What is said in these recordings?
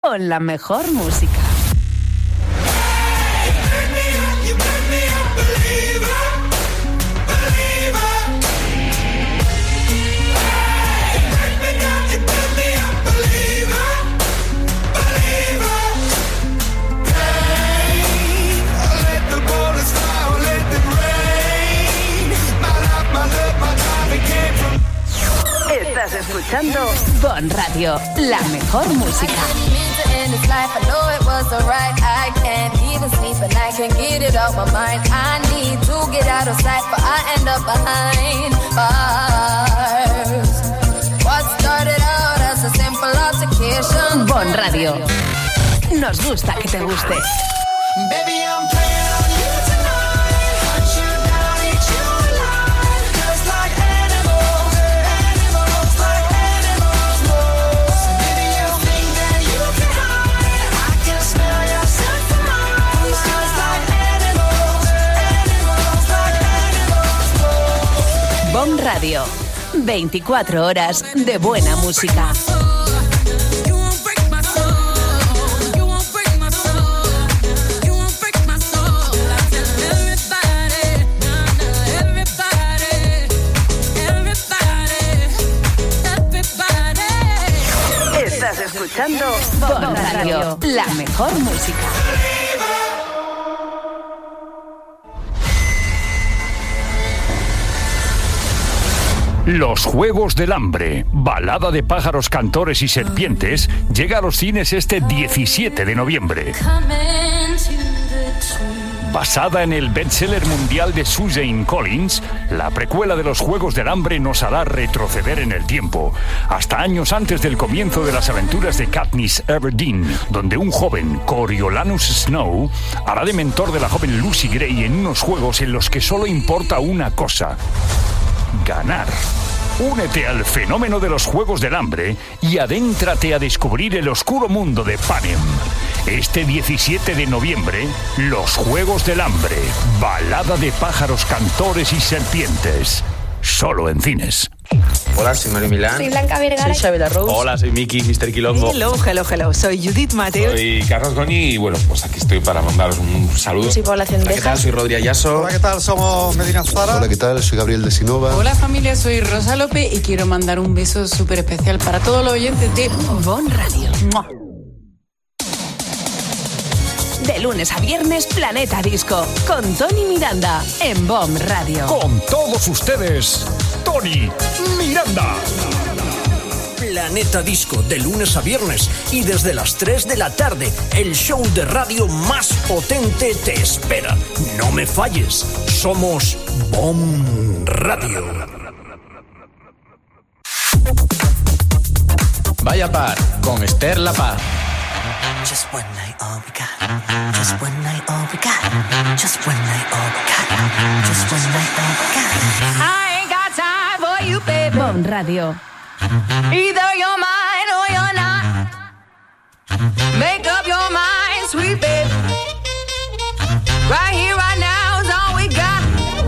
con la mejor música. Estás escuchando Bon Radio, la mejor música. Bon Radio. Nos gusta que te guste. Bon Radio, 24 horas de buena música. Estás escuchando Bon Radio, la mejor música. Los Juegos del Hambre, balada de pájaros, cantores y serpientes, llega a los cines este 17 de noviembre. Basada en el bestseller mundial de Suzanne Collins, la precuela de los Juegos del Hambre nos hará retroceder en el tiempo, hasta años antes del comienzo de las aventuras de Katniss Everdeen, donde un joven, Coriolanus Snow, hará de mentor de la joven Lucy Gray en unos juegos en los que solo importa una cosa: ganar. Únete al fenómeno de los Juegos del Hambre y adéntrate a descubrir el oscuro mundo de Panem. Este 17 de noviembre, Los Juegos del Hambre, balada de pájaros, cantores y serpientes. Solo en cines. Hola, soy Mario Milán. Soy Blanca Vergara. Soy Xabi Rose. Hola, soy Miki, Mr. Quilombo. Hello. Soy Judith Mateo. Soy Carlos Goñi y bueno, pues aquí estoy para mandaros un saludo. Soy Población Hola, ¿qué tal? Soy Rodri Ayaso. Hola, ¿qué tal? Somos Medina Zara. Hola, ¿qué tal? Soy Gabriel de Sinova. Hola familia, soy Rosa López y quiero mandar un beso súper especial para todos los oyentes de Bon Radio. ¡Mua! De lunes a viernes, Planeta Disco, con Tony Miranda, en Bon Radio. Con todos ustedes, Tony Miranda. Planeta Disco, de lunes a viernes y desde las 3 de la tarde, el show de radio más potente te espera. No me falles, somos Bon Radio. Vaya Par, con Esther La Paz. Just one night, all we got. Just one night, all we got. Just one night, all we got. Just one night, all we got. I ain't got time for you, baby. Bon Radio. Either you're mine or you're not. Make up your mind, sweet baby. Right here, right now is all we got.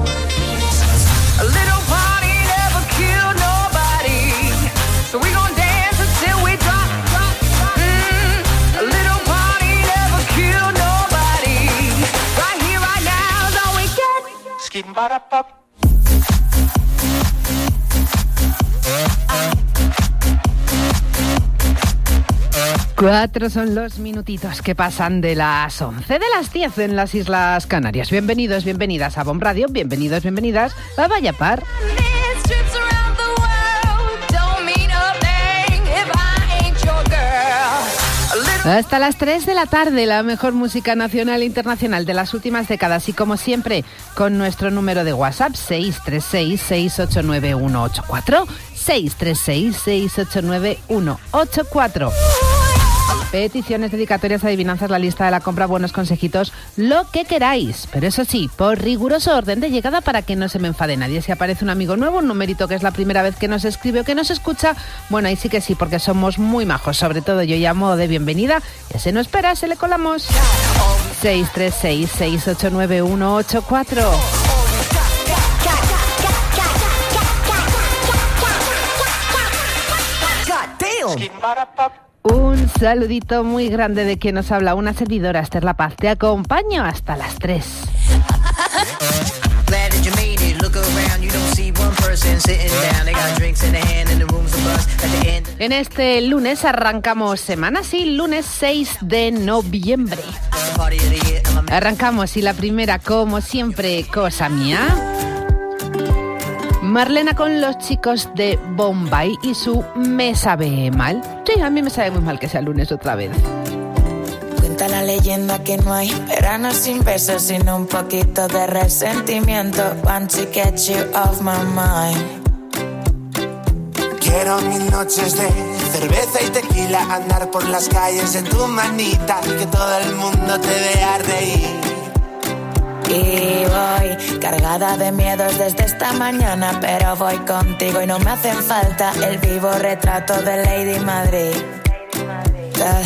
A little party never killed nobody, so we gon' dance until we drop. A little party never killed nobody. Right here, right now is all we get. Skin ba da pop. 4 son los minutitos que pasan de las 11 de las 10 en las Islas Canarias. Bienvenidos, bienvenidas a Bon Radio, bienvenidos, bienvenidas a Vaya Par. Hasta las 3 de la tarde, la mejor música nacional e internacional de las últimas décadas y como siempre, con nuestro número de WhatsApp 636-689-184, 636-689-184. Peticiones, dedicatorias, adivinanzas, la lista de la compra, buenos consejitos, lo que queráis. Pero eso sí, por riguroso orden de llegada para que no se me enfade nadie. Si aparece un amigo nuevo, un numerito que es la primera vez que nos escribe o que nos escucha, bueno, ahí sí que sí, porque somos muy majos. Sobre todo yo llamo de bienvenida. Y ese no espera, se le colamos. 636-689-184. Un saludito muy grande de quien nos habla, una servidora, Esther La Paz. Te acompaño hasta las 3. En este lunes arrancamos semana, sí, lunes 6 de noviembre. Arrancamos y la primera, como siempre, cosa mía. Marlena con los chicos de Bombay y su Me sabe mal. Sí, a mí me sabe muy mal que sea lunes otra vez. Cuenta la leyenda que no hay verano sin besos, sino un poquito de resentimiento. Want to get you off my mind. Quiero 1000 noches de cerveza y tequila, andar por las calles en tu manita, que todo el mundo te vea reír. Y voy cargada de miedos desde esta mañana, pero voy contigo y no me hacen falta el vivo retrato de Lady Madrid. Tal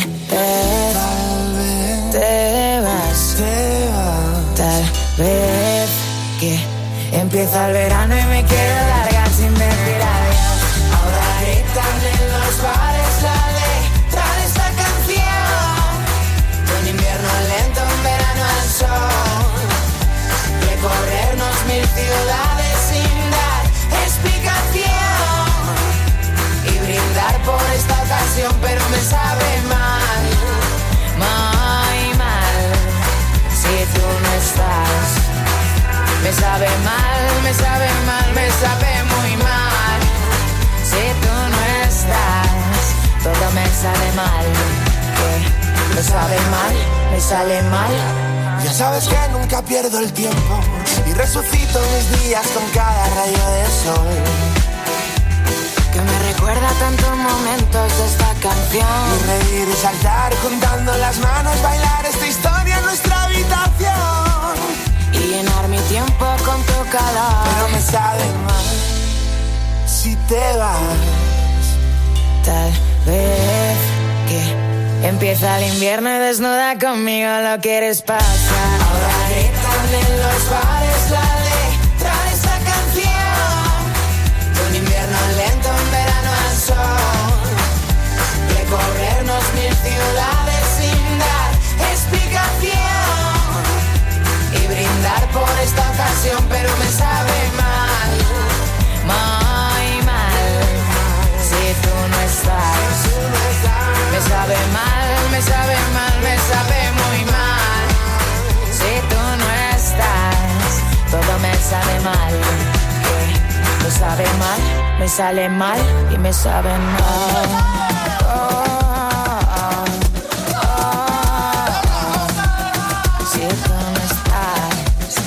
vez te vas, tal vez que empieza el verano y me quiero largar sin decir adiós. Ahora gritan en los bares la letra de esta canción, un invierno lento, un verano al sol. Recorrernos 1000 ciudades sin dar explicación y brindar por esta ocasión, pero me sabe mal, muy mal, si tú no estás. Me sabe mal, me sabe mal, me sabe muy mal, si tú no estás. Todo me sale mal, que me sabe mal, me sale mal. Ya sabes que nunca pierdo el tiempo y resucito mis días con cada rayo de sol, que me recuerda tantos momentos de esta canción. Y reír y saltar juntando las manos, bailar esta historia en nuestra habitación y llenar mi tiempo con tu calor. Pero me sabe mal si te vas. Tal vez que empieza el invierno y desnuda conmigo lo quieres pasar. Ahora gritan en los bares la letra de esta canción, un invierno lento, un verano al sol. Recorrernos 1000 ciudades sin dar explicación y brindar por esta ocasión, pero me sabe mal, muy mal, si tú no estás. Me sabe mal, me sabe mal, me sabe muy mal, si tú no estás. Todo me sabe mal, que me sabe mal, me sale mal y me sabe mal. Si tú no estás.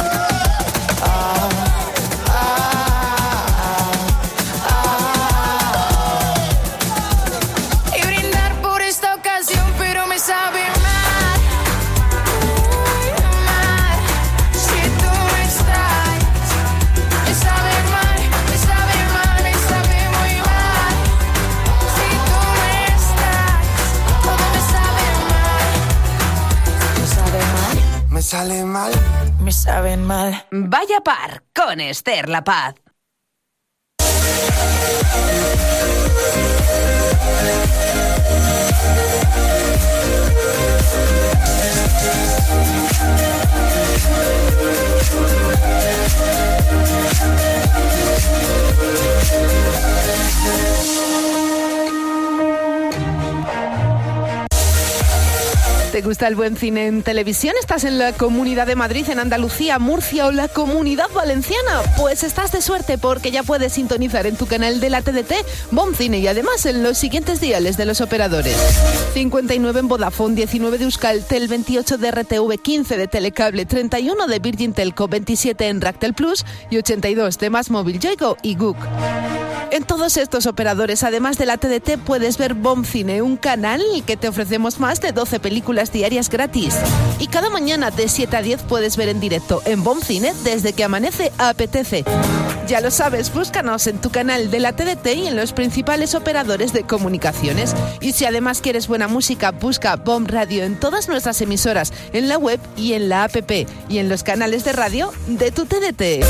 Y brindar por esta ocasión, pero me sabe mal, mal, si tú no estás. Me sabe mal, me sabe mal, me sabe muy mal, si tú no estás. Todo me sabe mal, me sabe mal, Me sale mal, me saben mal. Vaya par con Esther La Paz. ¿Te gusta el buen cine en televisión? ¿Estás en la Comunidad de Madrid, en Andalucía, Murcia o la Comunidad Valenciana? Pues estás de suerte porque ya puedes sintonizar en tu canal de la TDT Bon Cine y además en los siguientes diales de los operadores: 59 en Vodafone, 19 de Euskaltel, 28 de RTV, 15 de Telecable, 31 de Virgin Telco, 27 en Ractel Plus y 82 de Más Móvil, Yoigo y Guk. En todos estos operadores, además de la TDT, puedes ver Bon Cine, un canal que te ofrecemos más de 12 películas diarias gratis. Y cada mañana de 7 a 10 puedes ver en directo en Bon Cine desde que amanece apetece. Ya lo sabes, búscanos en tu canal de la TDT y en los principales operadores de comunicaciones. Y si además quieres buena música, busca Bon Radio en todas nuestras emisoras, en la web y en la app y en los canales de radio de tu TDT.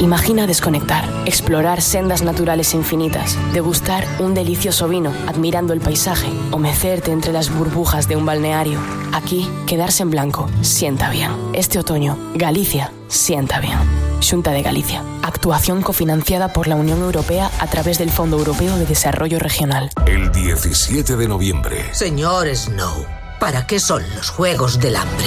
Imagina desconectar, explorar sendas naturales infinitas, degustar un delicioso vino admirando el paisaje o mecerte entre las burbujas de un balneario. Aquí, quedarse en blanco sienta bien. Este otoño, Galicia sienta bien. Xunta de Galicia. Actuación cofinanciada por la Unión Europea a través del Fondo Europeo de Desarrollo Regional. El 17 de noviembre. Señor Snow, ¿para qué son los Juegos del Hambre?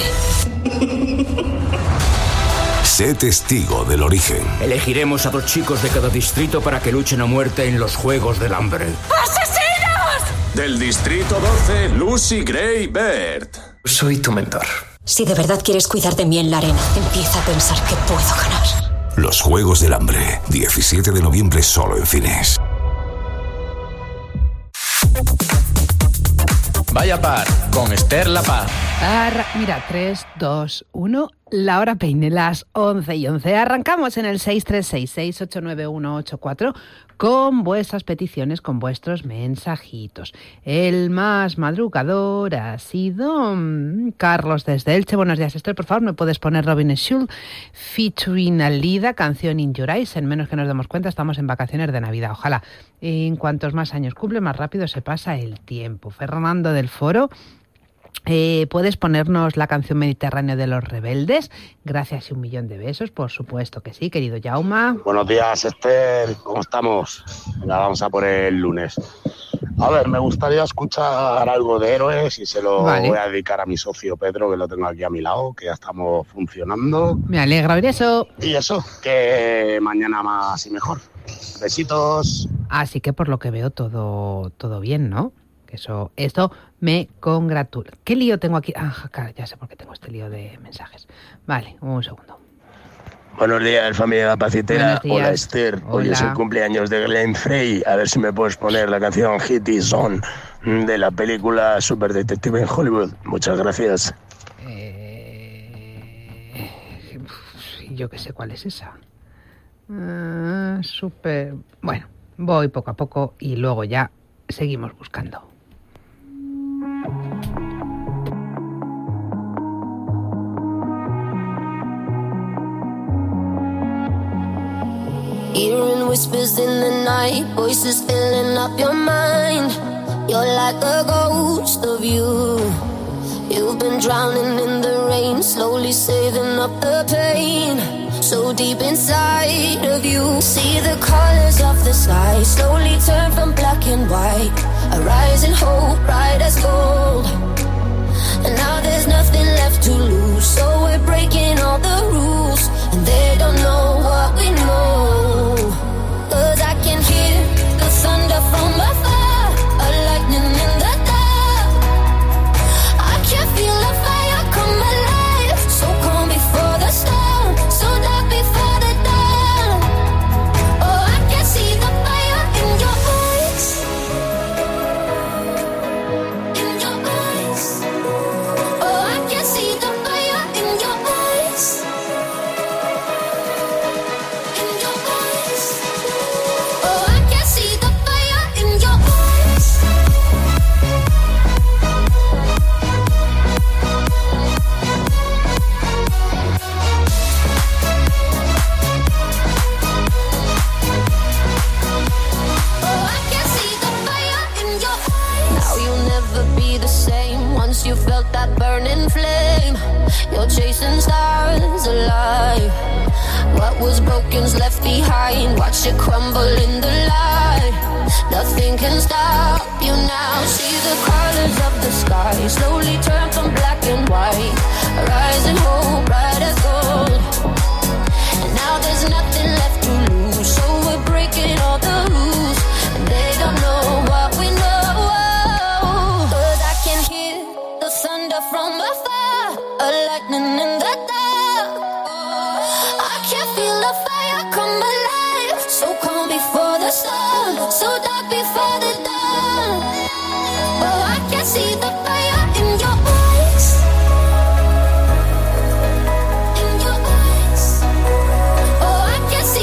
Sé testigo del origen. Elegiremos a 2 chicos de cada distrito para que luchen a muerte en los Juegos del Hambre. ¡Asesinos! Del distrito 12, Lucy Gray Bird. Soy tu mentor. Si de verdad quieres cuidar de mí en la arena, empieza a pensar que puedo ganar. Los Juegos del Hambre, 17 de noviembre solo en cines. Vaya Par, con Esther La Paz. Mira, 3, 2, 1, la hora peine, las 11:11. Arrancamos en el 636689184 con vuestras peticiones, con vuestros mensajitos. El más madrugador ha sido Carlos desde Elche. Buenos días, Esther. Por favor, ¿me puedes poner Robin Schulz featuring Alida, canción In Your Eyes? En menos que nos demos cuenta, estamos en vacaciones de Navidad. Ojalá. En cuantos más años cumple, más rápido se pasa el tiempo. Fernando del Foro. ¿Puedes ponernos la canción Mediterráneo de los Rebeldes? Gracias y 1.000.000 de besos, por supuesto que sí, querido Jauma. Buenos días, Esther, ¿cómo estamos? Venga, vamos a por el lunes. A ver, me gustaría escuchar algo de Héroes y se lo voy a dedicar a mi socio Pedro, que lo tengo aquí a mi lado, que ya estamos funcionando. Me alegra oír eso. Y eso, que mañana más y mejor. Besitos. Así que por lo que veo todo bien, ¿no? Que esto me congratula. ¿Qué lío tengo aquí? Claro, ya sé por qué tengo este lío de mensajes. Vale, un segundo. Buenos días, familia Pacitera. Hola, Esther. Hola. Hoy es el cumpleaños de Glenn Frey. A ver si me puedes poner la canción Hit Is On de la película Super Detective en Hollywood. Muchas gracias. Yo qué sé cuál es esa. Bueno, voy poco a poco y luego ya seguimos buscando. Hearing whispers in the night, voices filling up your mind. You're like a ghost of you. You've been drowning in the rain, slowly saving up the pain. So deep inside of you, see the colors of the sky slowly turn from black and white. A rising hope, bright as gold. And now there's nothing left to lose, so we're breaking all the rules. And they don't know what we know. 'Cause I can hear the thunder from afar, a lightning in the dark. I can feel the fire come alive, so calm before the storm, so dark before the dawn. Oh, I can see the fire in your eyes, in your eyes. Oh, I can see the fire in your eyes, in your eyes. Oh, I can see the fire in your eyes. Oh, I can see the fire in your eyes. Now you'll never be the same. Once you felt that burning flame, you're chasing stars alive. What was broken's left behind. Watch it crumble in the light. Nothing can stop you now. See the colors of the sky slowly turn from black and white. A rising hope, bright as gold. And now there's nothing left to lose, so we're breaking all the rules. And they don't know what we know. 'Cause I can hear the thunder from afar, a lightning in the dark. I can feel the fire come alive, so calm before the storm, so dark before the dawn. Oh, I can see the fire in your eyes, in your eyes. Oh, I can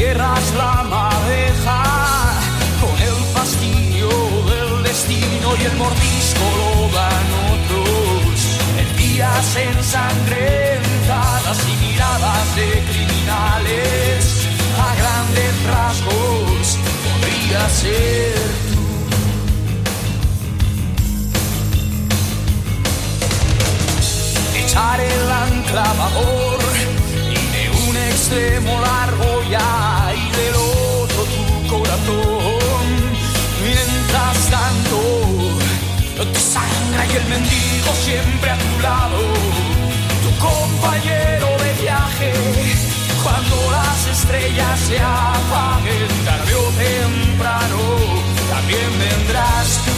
cierras la madeja con el fastidio del destino y el mordisco lo dan otros. En días ensangrentadas y miradas de criminales, a grandes rasgos podría ser tú. Echar el ancla a babor y de un extremo largo ya y del otro tu corazón. Mientras tanto te sangra y el mendigo siempre a tu lado, tu compañero de viaje. Cuando las estrellas se apaguen, tarde o temprano, también vendrás tú.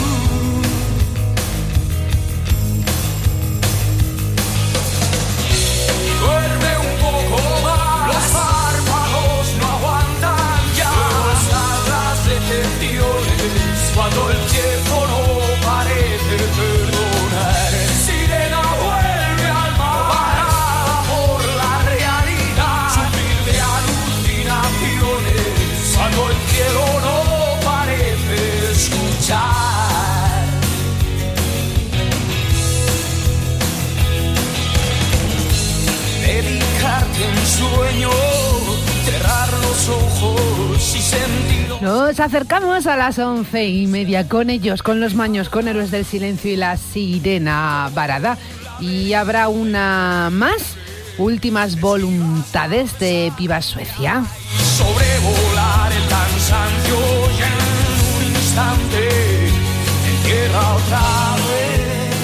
Y duerme un poco más, los párpados no aguantan ya. Están las decepciones cuando el tiempo no parece perdonar. Sirena vuelve al mar, parada por la realidad. Sufrir de alucinaciones cuando el cielo no parece escuchar. Dedicarte en sueño, cerrar los ojos y sentirlo. Nos acercamos a las 11:30 con ellos, con los Maños, con Héroes del Silencio y la Sirena Varada. Y habrá una más, Últimas Voluntades de Viva Suecia. Sobrevolar el cansancio y en un instante en tierra otra vez.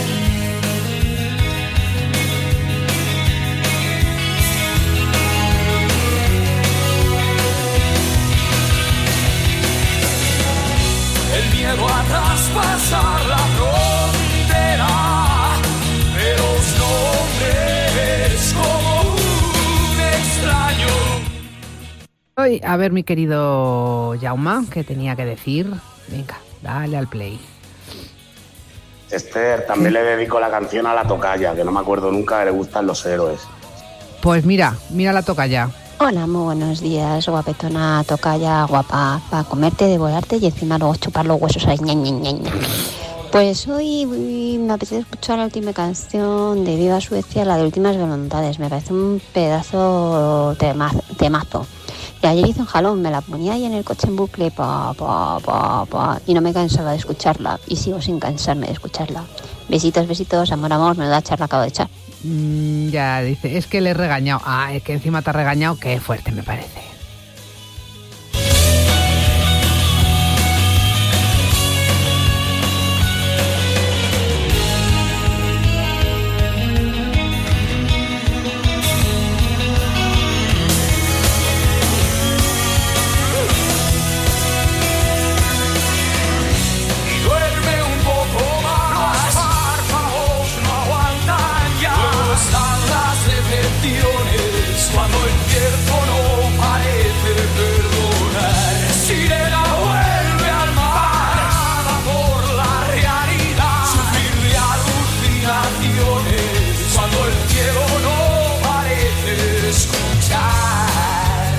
El miedo a traspasar la frontera de los nombres como un extraño. Hoy, a ver, mi querido Jaume, ¿qué tenía que decir? Venga, dale al play. Esther, también le dedico la canción a la tocaya, que no me acuerdo nunca que le gustan los héroes. Pues mira la tocaya. Hola, muy buenos días, guapetona, tocaya, guapa, para comerte, devorarte y encima luego chupar los huesos ahí, ña, ña, ña, ña. Pues hoy me apetece escuchar la última canción de Viva Suecia, la de Últimas Voluntades. Me parece un pedazo temazo. Y ayer hice un jalón, me la ponía ahí en el coche en bucle, y no me cansaba de escucharla. Y sigo sin cansarme de escucharla. Besitos, besitos, amor, amor, menuda charla acabo de echar. Ya dice, es que le he regañado. Ah, es que encima te ha regañado, qué fuerte me parece. Cuando el tiempo no parece perdonar, sirena vuelve al mar, parada por la realidad, sufrir de alucinaciones, cuando el cielo no parece escuchar.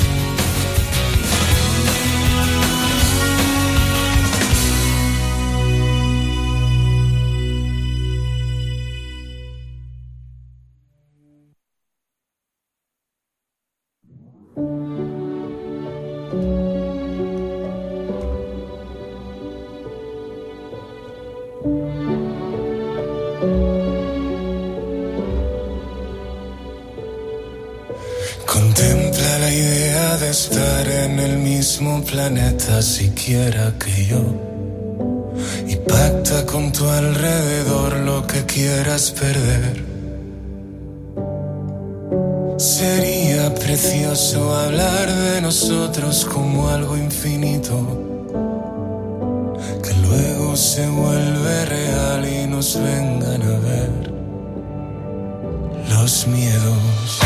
Contempla la idea de estar en el mismo planeta siquiera que yo, y pacta con tu alrededor lo que quieras perder. Sería precioso hablar de nosotros como algo infinito, que luego se vuelve real y nos vengan a ver los miedos.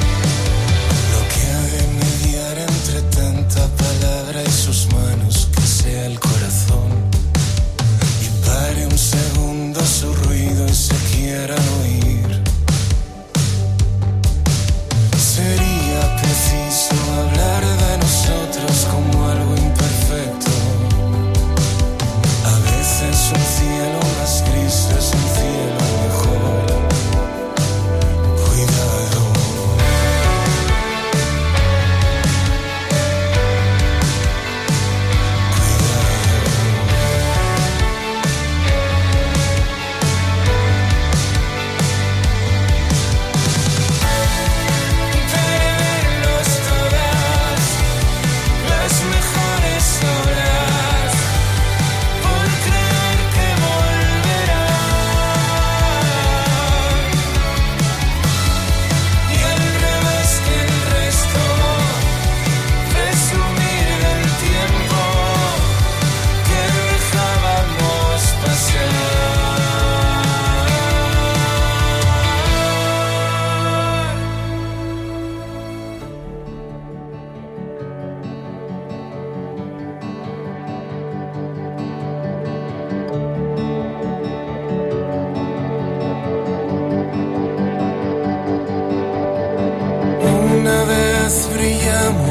Sus manos que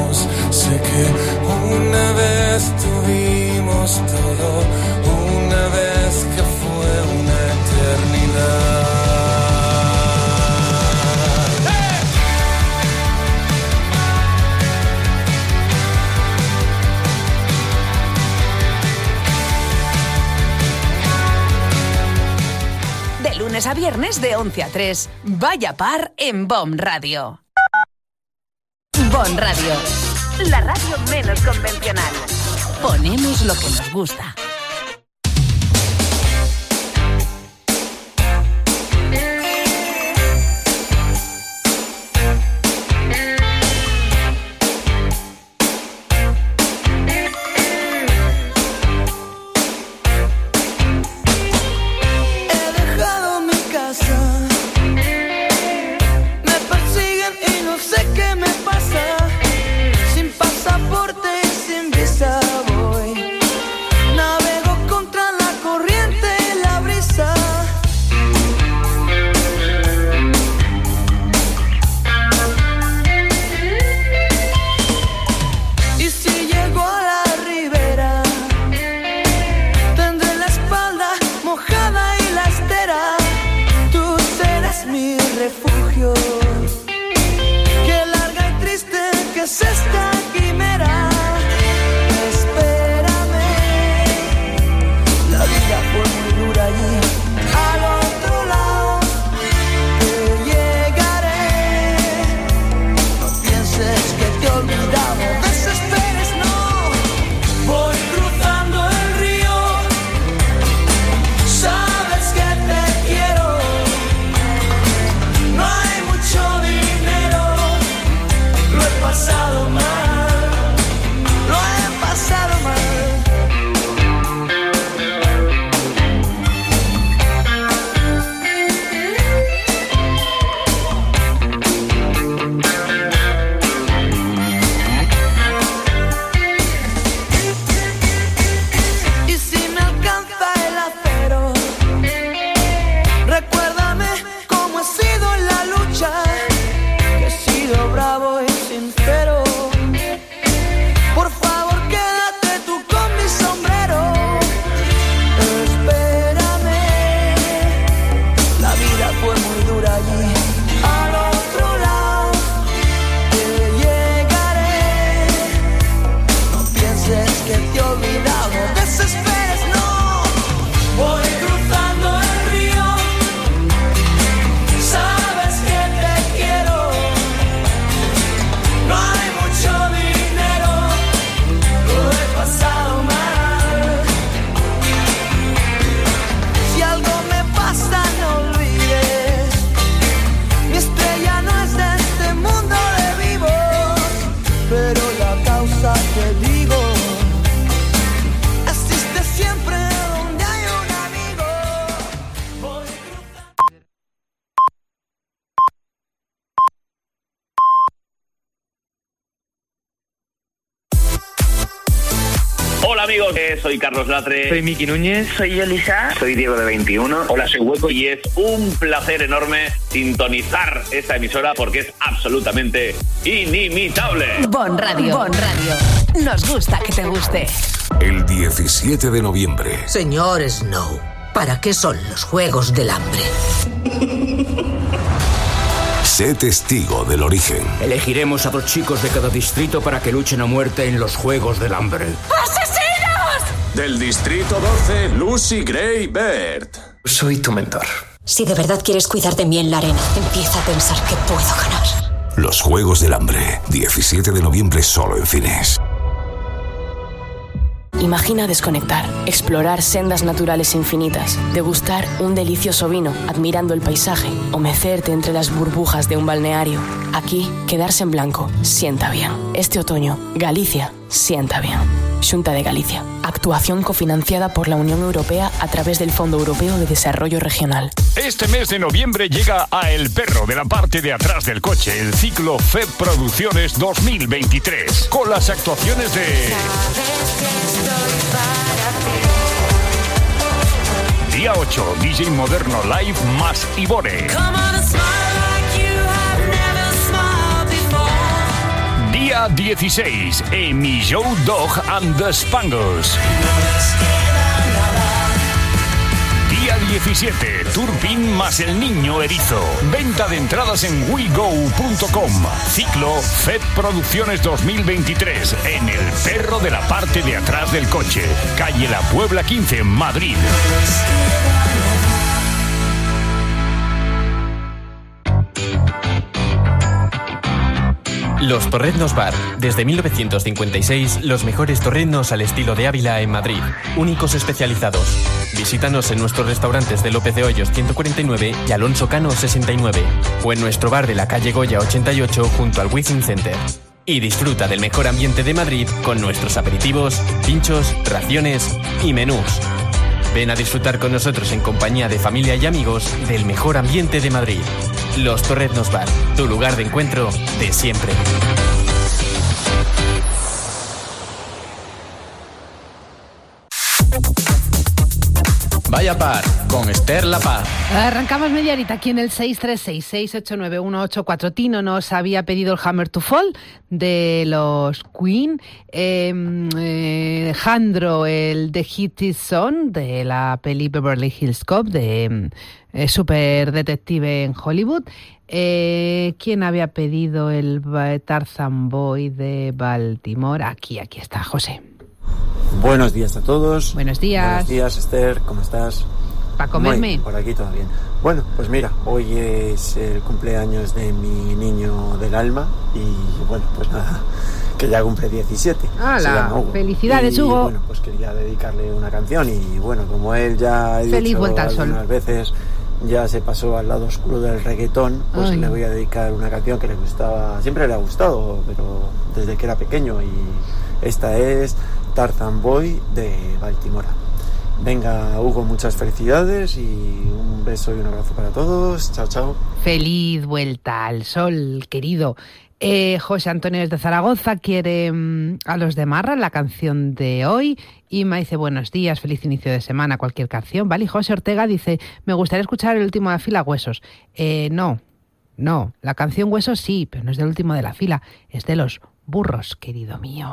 tuvimos. Sé que una vez tuvimos todo, una vez que fue una eternidad. De lunes a viernes de 11 a 3. Vaya par en BOM Radio. BOM Radio. La radio menos convencional. Ponemos lo que nos gusta. Hola amigos, soy Carlos Latre. Soy Miki Núñez. Soy Yolisa. Soy Diego de 21. Hola, soy Hueco y es un placer enorme sintonizar esta emisora porque es absolutamente inimitable. BOM Radio. BOM Radio. Nos gusta que te guste. El 17 de noviembre. Señor Snow, ¿para qué son los Juegos del Hambre? Sé testigo del origen. Elegiremos a 2 chicos de cada distrito para que luchen a muerte en los Juegos del Hambre. ¡Asesinos! Del distrito 12, Lucy Gray Baird. Soy tu mentor. Si de verdad quieres cuidar de mí en la arena, empieza a pensar que puedo ganar. Los Juegos del Hambre. 17 de noviembre solo en cines. Imagina desconectar, explorar sendas naturales infinitas, degustar un delicioso vino admirando el paisaje o mecerte entre las burbujas de un balneario. Aquí, quedarse en blanco sienta bien. Este otoño, Galicia sienta bien. Xunta de Galicia. Actuación cofinanciada por la Unión Europea a través del Fondo Europeo de Desarrollo Regional. Este mes de noviembre llega a El Perro de la parte de atrás del coche, el ciclo FEB Producciones 2023, con las actuaciones de... Día 8, DJ Moderno Live más Ibore. Día Día 16, Amy Joe Dog and the Spangles. Día 17, Turpin más el niño erizo. Venta de entradas en wego.com. Ciclo FED Producciones 2023 en El Perro de la parte de atrás del coche. Calle La Puebla 15, Madrid. Los Torreznos Bar. Desde 1956, los mejores torreznos al estilo de Ávila en Madrid. Únicos especializados. Visítanos en nuestros restaurantes de López de Hoyos 149 y Alonso Cano 69. O en nuestro bar de la calle Goya 88 junto al Wizzing Center. Y disfruta del mejor ambiente de Madrid con nuestros aperitivos, pinchos, raciones y menús. Ven a disfrutar con nosotros en compañía de familia y amigos del mejor ambiente de Madrid. Los Torreznos Bar, tu lugar de encuentro de siempre. Vaya Par, con Esther La Paz. Arrancamos media horita aquí en el 636-689-184. Tino nos había pedido el Hammer to Fall de los Queen. Jandro, el de Hit Is On de la peli Beverly Hills Cop de Super Detective en Hollywood. ¿Quién había pedido el Tarzan Boy de Baltimore? Aquí está, José. Buenos días a todos. Buenos días. Buenos días, Esther, ¿cómo estás? ¿Para comerme? Por aquí todo bien. Bueno, pues mira, hoy es el cumpleaños de mi niño del alma y bueno, pues nada, que ya cumple 17. ¡Hala! ¡Felicidades, y, Hugo! Bueno, pues quería dedicarle una canción y bueno, como él ya he Feliz dicho vuelta al sol. algunas veces ya se pasó al lado oscuro del reggaetón, pues le voy a dedicar una canción que le gustaba, siempre le ha gustado, pero desde que era pequeño, y esta es Tarzan Boy de Baltimore. Venga, Hugo, muchas felicidades y un beso y un abrazo para todos. Chao, chao. Feliz vuelta al sol, querido. José Antonio desde Zaragoza quiere a los de Marra, la canción de hoy. Y me dice, buenos días, feliz inicio de semana, cualquier canción. Vale, y José Ortega dice, me gustaría escuchar el último de la fila, Huesos. No, la canción Huesos sí, pero no es del último de la fila, es de los Burros, querido mío.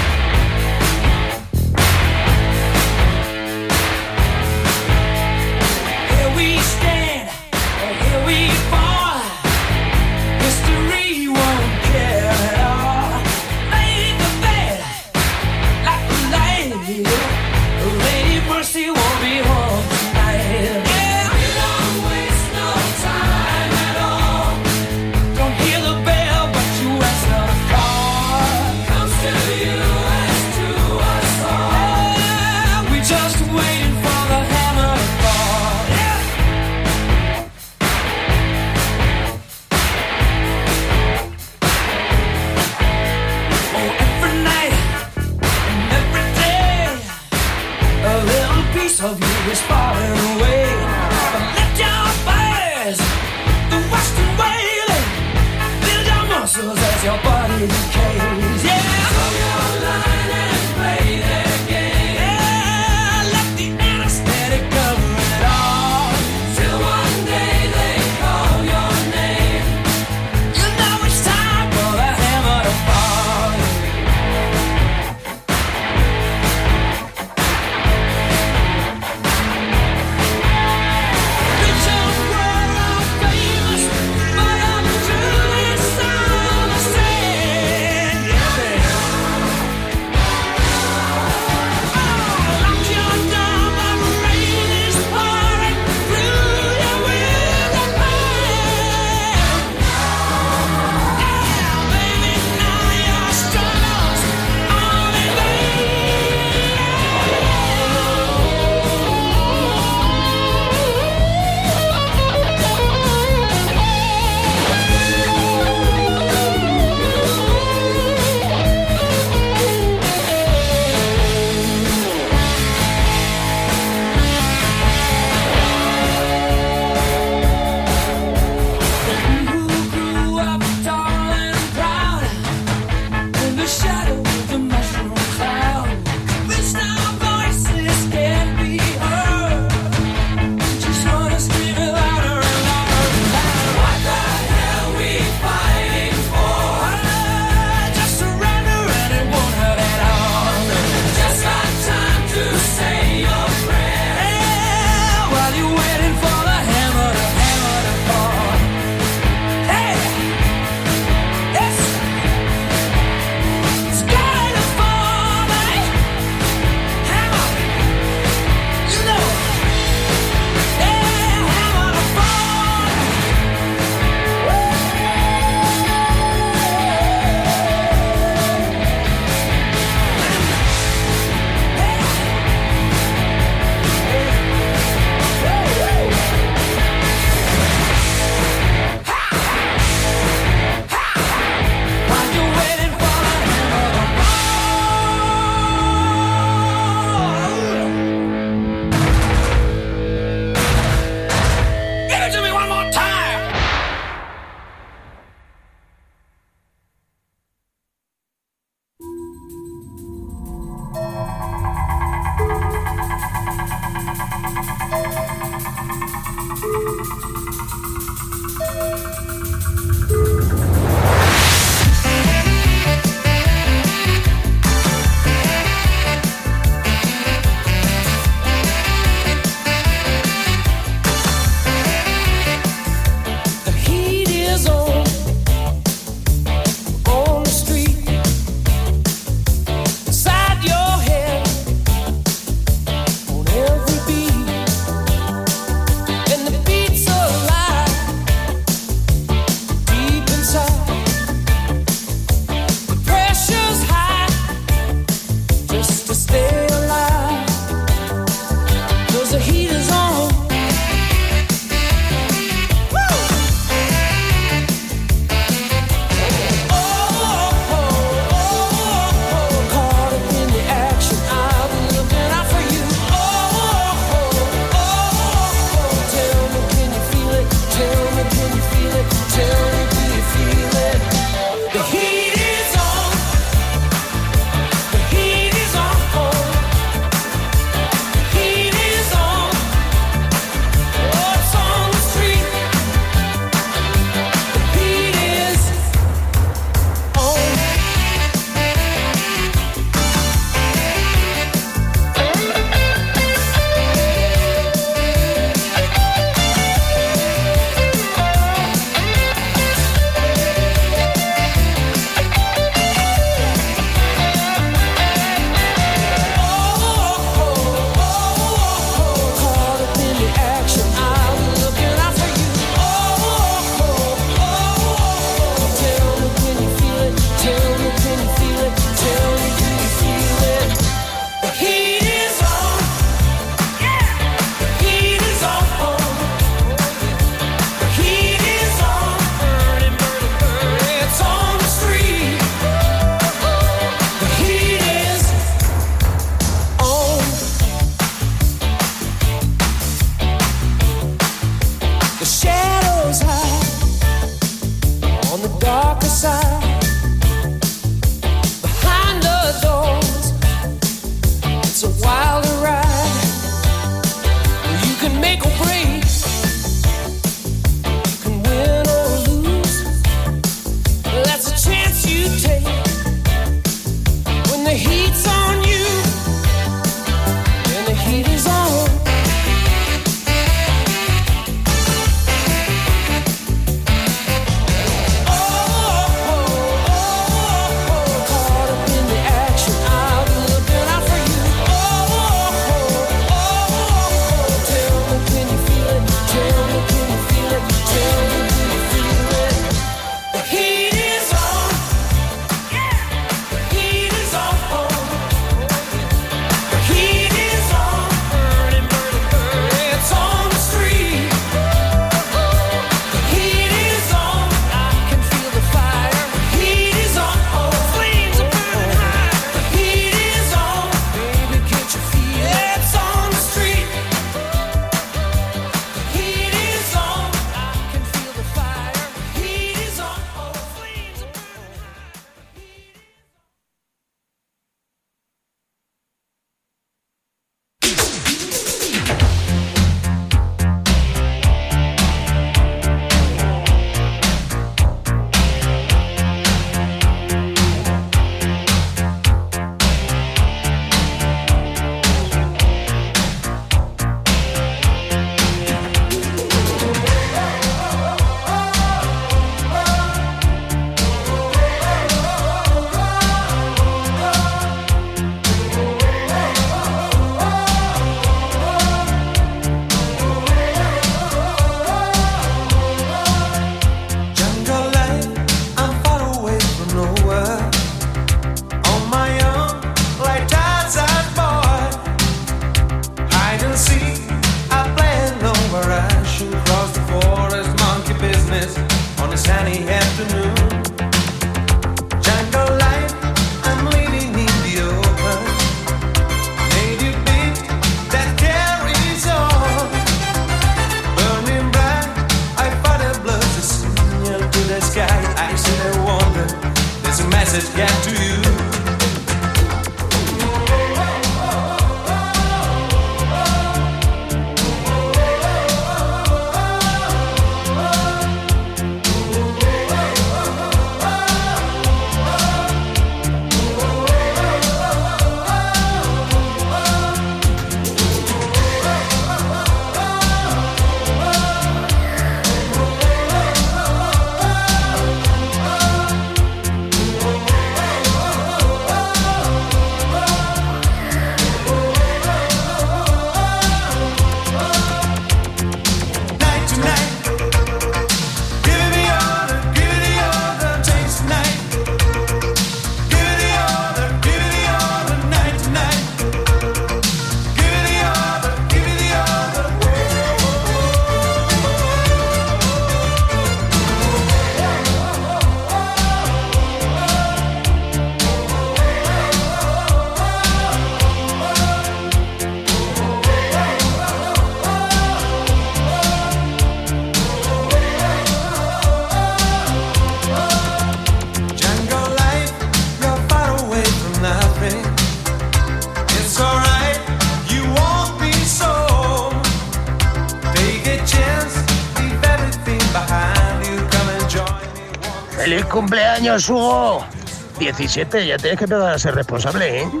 ¡Feliz cumpleaños, Hugo! 17, ya tienes que empezar a ser responsable, ¿eh?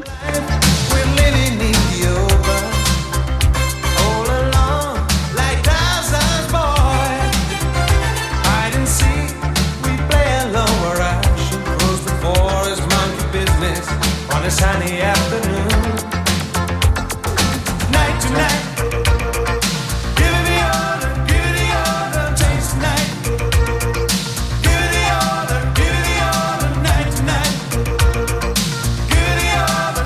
A sunny afternoon, night to night. Give it the order, change tonight. Give it the order, night to night. Give it the order,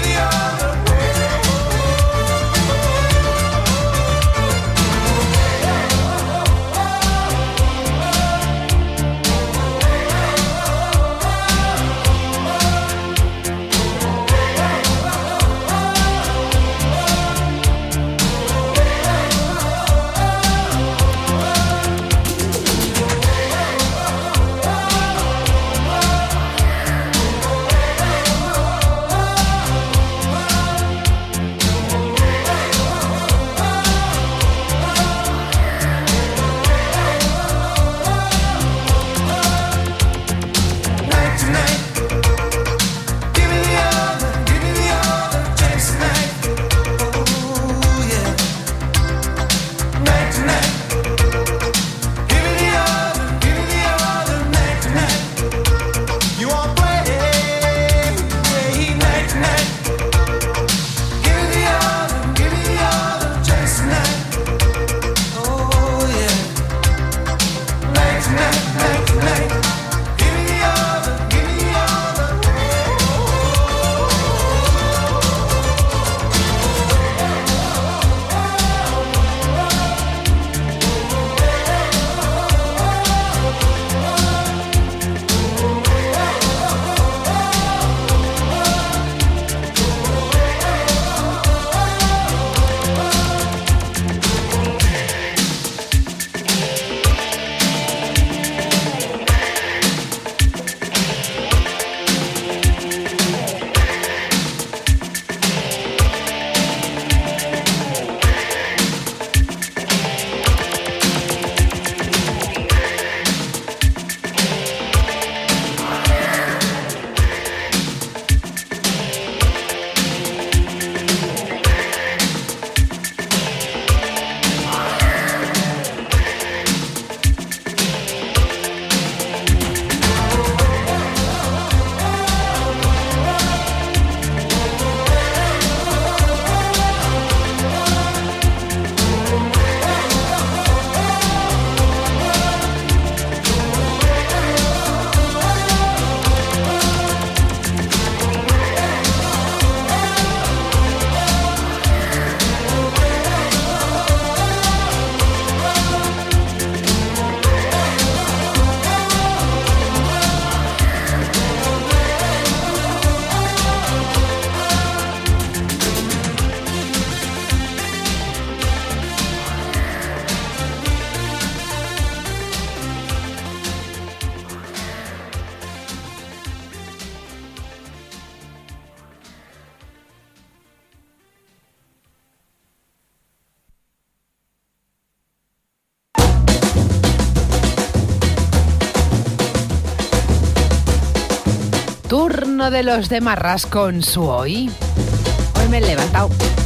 Turno de los de Marras con su hoy. Hoy me he levantado.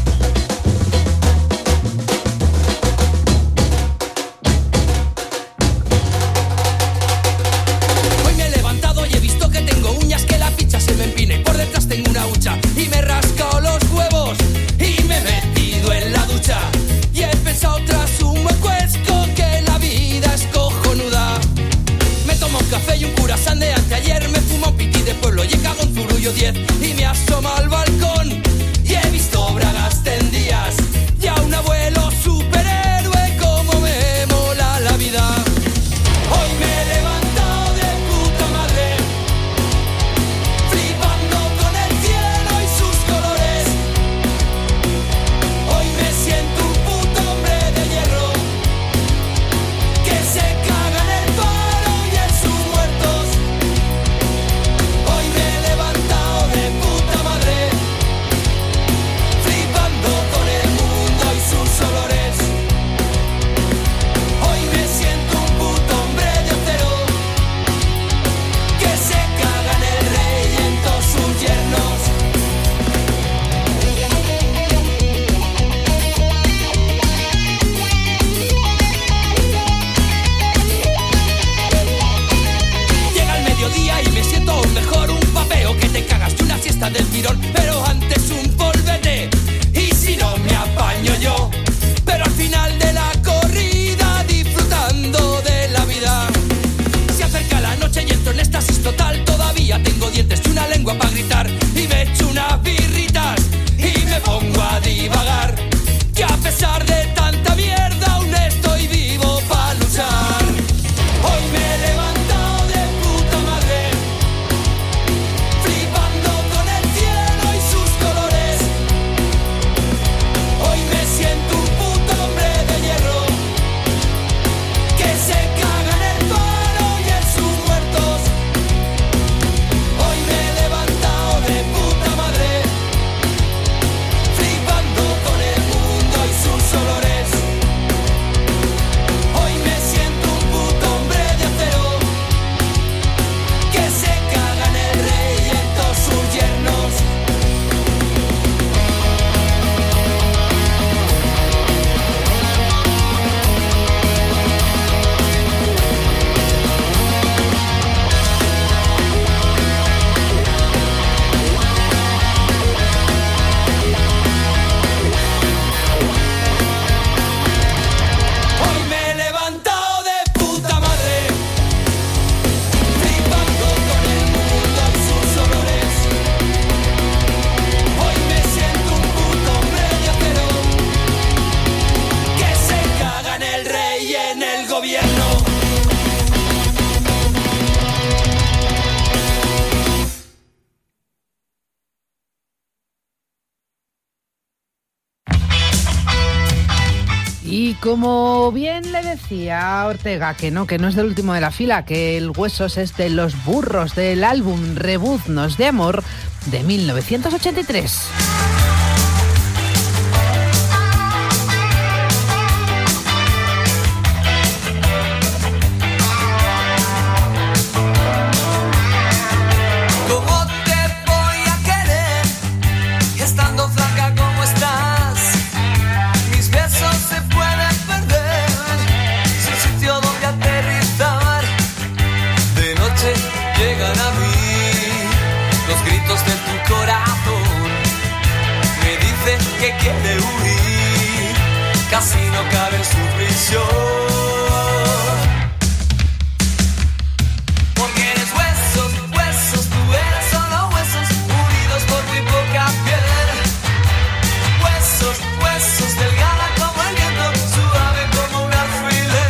Hoy me he levantado y he visto que tengo uñas, que la picha se me empina y por detrás tengo una hucha. Y me he rascado los huevos y me he metido en la ducha. Y he pensado tras un buen cuesco que la vida es cojonuda. Me tomo un café y un curasán de anteayer. Me fumo un piti de pueblo y he cagado un zurullo 10. Y me asoma al balcón y he visto bragas Y como bien le decía a Ortega, que no es del último de la fila, que el Huesos es de Los Burros, del álbum Rebuznos de Amor de 1983. Que quiere huir, casi no cabe en su prisión. Porque eres huesos, huesos, tú eres solo huesos, unidos por muy poca piel. Huesos, huesos, delgada como el viento, suave como un alfiler.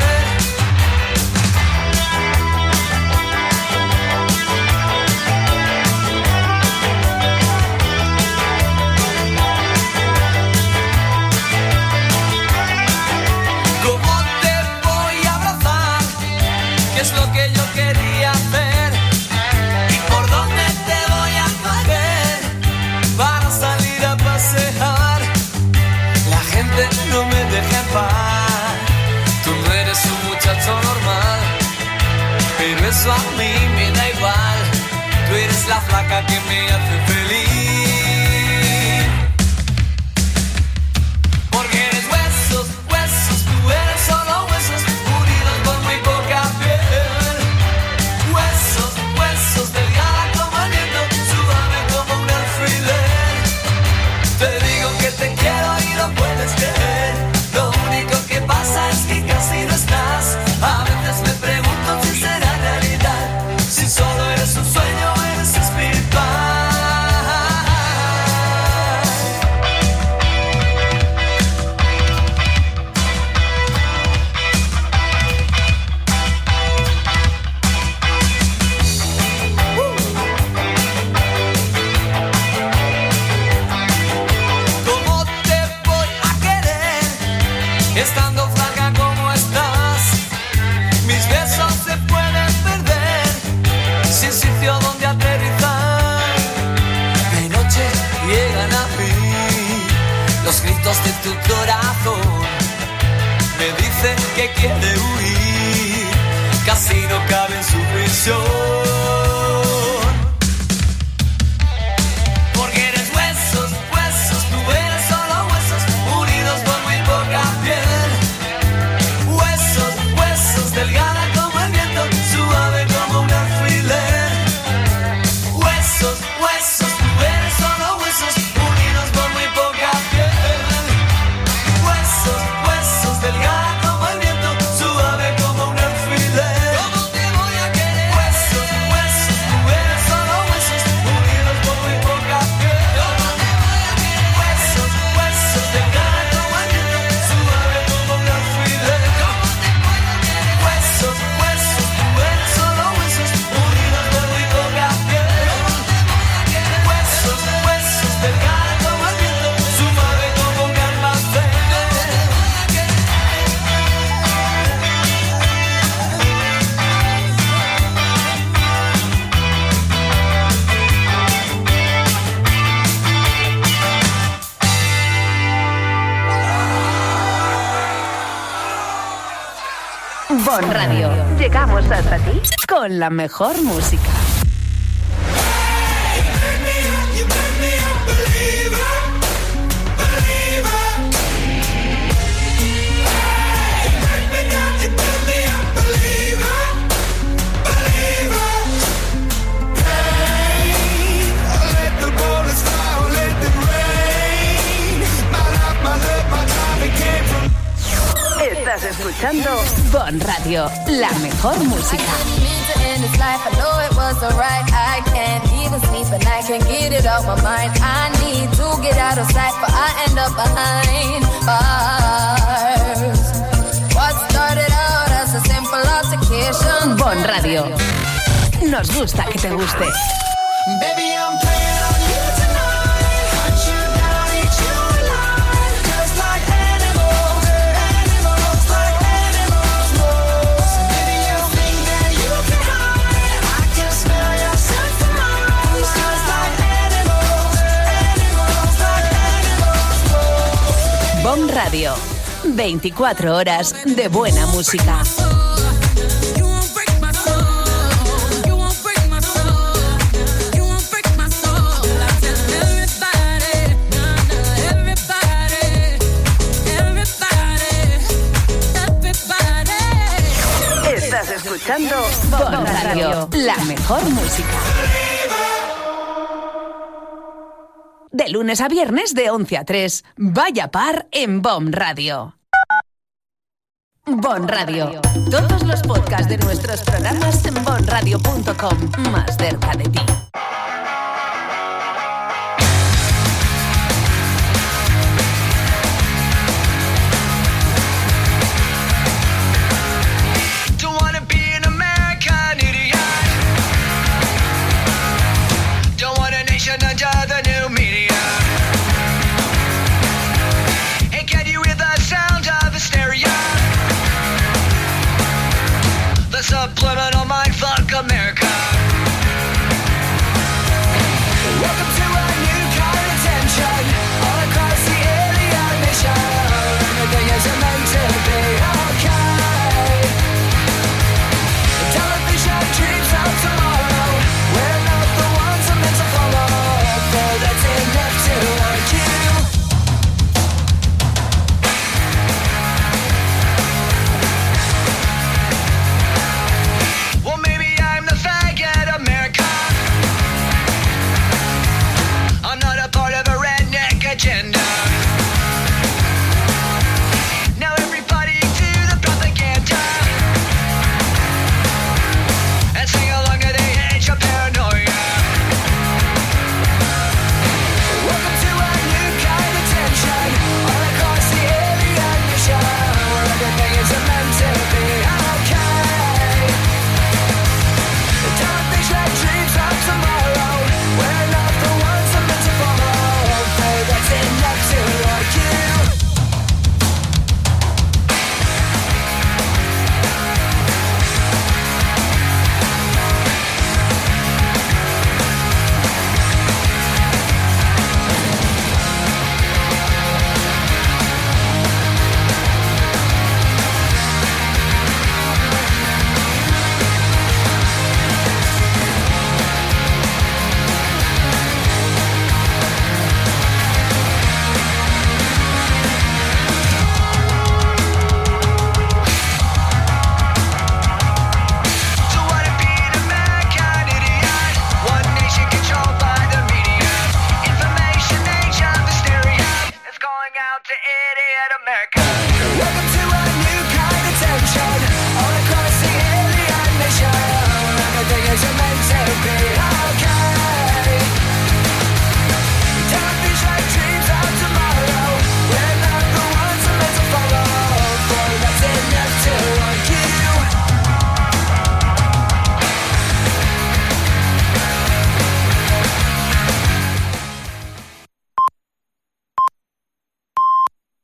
Es lo que yo quería hacer. ¿Y por dónde te voy a coger para salir a pasear? La gente no me deja en paz. Tú no eres un muchacho normal, pero eso a mí me da igual. Tú eres la flaca que me hace feliz. Porque eres huesos, huesos, tú eres solo huesos, unidos por muy poca piel. Delgada como el viento, suave como un alfiler. Te digo que te quiero y no puedes creer. Lo único que pasa es que casi no estás. A veces me pregunto si será realidad, si solo eres un sueño o eres espiritual. Estando flaca como estás, mis besos se pueden perder sin sitio donde aterrizar. De noche llegan a mí los gritos de tu corazón. Me dicen que quiere huir, casi no cabe en su prisión. Porque eres huesos, huesos, tú eres solo huesos, unidos por muy poca piel. Delgada como el viento, suave como un alfiler. Huesos, huesos, tú eres solo huesos, unidos por muy poca piel. Huesos, huesos, delgada como el viento, suave como un alfiler. ¿Cómo te voy a querer? Huesos, huesos, tú eres solo huesos, unidos por muy poca piel. ¿Cómo te voy a querer? Huesos, huesos, delgada como el viento, suave como un alfiler. Huesos, huesos, tú eres solo huesos, unidos por muy poca piel. Huesos, huesos, delgada como el viento, suave como un almacén. Bon Radio. Llegamos hasta ti con la mejor música. Estás escuchando Bon Radio, la mejor música. Bon Radio. Nos gusta que te guste. Baby, I'm playing on you tonight. Hunt you down, eat you alive. Just like animals. 24 horas de buena música. Estás escuchando Bon Radio, la mejor música. De lunes a viernes de 11 a 3. Vaya par en Bon Radio. Bon Radio. Todos los podcasts de nuestros programas en bonradio.com. Más cerca de ti. Under the new media. And can you hear the sound of hysteria? The subliminal mindfuck America. Welcome to a new kind of tension all across the alien nation. Everything isn't meant to be okay. Television dreams of tomorrow. We're not the ones I'm meant to follow. That's enough to argue. Well, maybe I'm the faggot America. I'm not a part of a redneck agenda. Now everybody to the propaganda and sing along to the age of paranoia. Welcome to a new kind of tension all across the alien nation, where everything is meant to be okay. The television dreams of tomorrow. We're not the ones I'm meant to follow. But that's enough to argue. So what if being American idiot? One nation controlled by the media. Information age of hysteria is going out to idiot America.